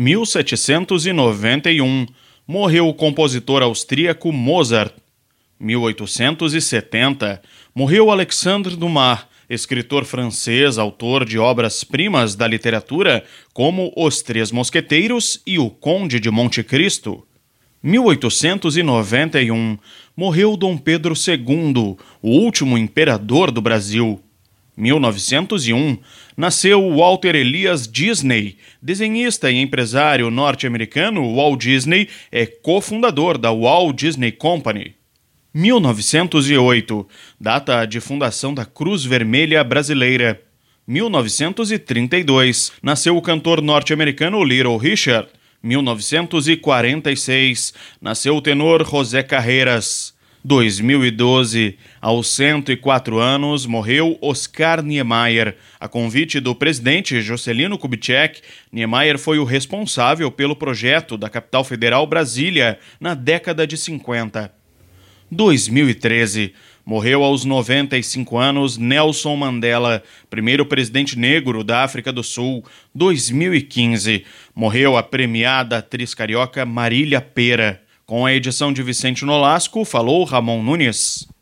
1791, morreu o compositor austríaco Mozart. 1870, morreu Alexandre Dumas, escritor francês, autor de obras-primas da literatura como Os Três Mosqueteiros e O Conde de Monte Cristo. 1891, morreu Dom Pedro II, o último imperador do Brasil. 1901, nasceu Walter Elias Disney, desenhista e empresário norte-americano. Walt Disney é cofundador da Walt Disney Company. 1908, data de fundação da Cruz Vermelha Brasileira. 1932, nasceu o cantor norte-americano Little Richard. 1946, nasceu o tenor José Carreras. 2012, aos 104 anos, morreu Oscar Niemeyer. A convite do presidente Juscelino Kubitschek, Niemeyer foi o responsável pelo projeto da capital federal Brasília na década de 50. 2013, morreu aos 95 anos Nelson Mandela, primeiro presidente negro da África do Sul. 2015, morreu a premiada atriz carioca Marília Pêra. Com a edição de Vicente Nolasco, falou Ramon Nunes.